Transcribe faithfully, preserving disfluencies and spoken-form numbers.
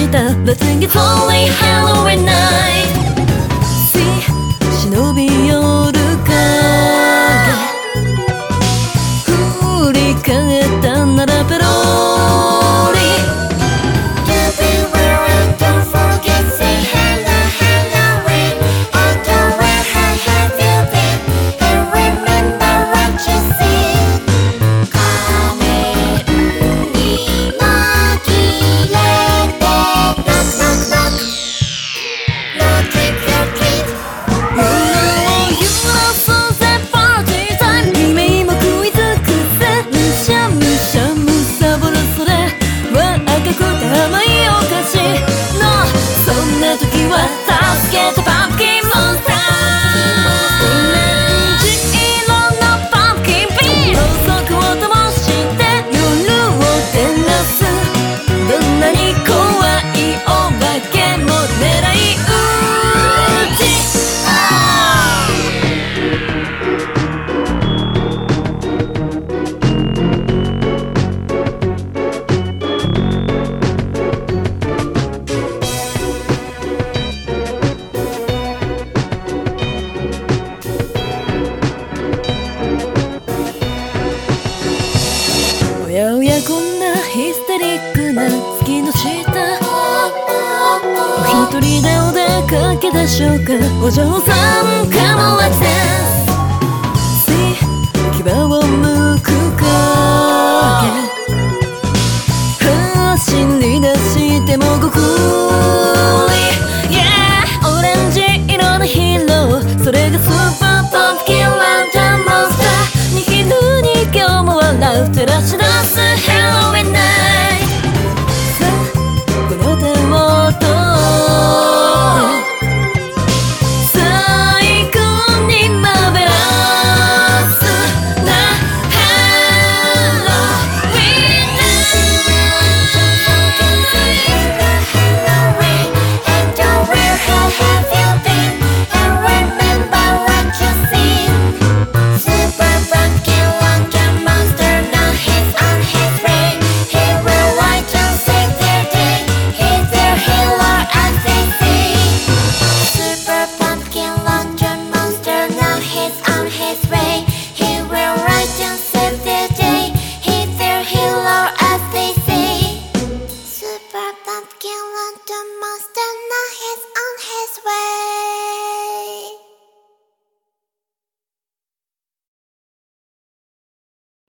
た Let's sing it holy Halloween night See 忍び寄る影振り返ったならペロリ To be wearing, don't forget, say hello, Halloween. And where have you been? And remember what you see. 仮面に紛れて Knock, knock, knock. No trick or treat. You know you know so that party time 君も食いつくぜむしゃむしゃむさぼるそれは赤くて甘いお菓子 No そんな時は助けてパンプキンモンスターオレンジ色のパンプキンビーろうそくを灯して夜を照らすどんなに怖いお化けも狙い撃ちおやおやこんなヒステリックな月の下お一人でお出かけでしょうかお嬢さん Come on let's dance See 牙をむく影走り出して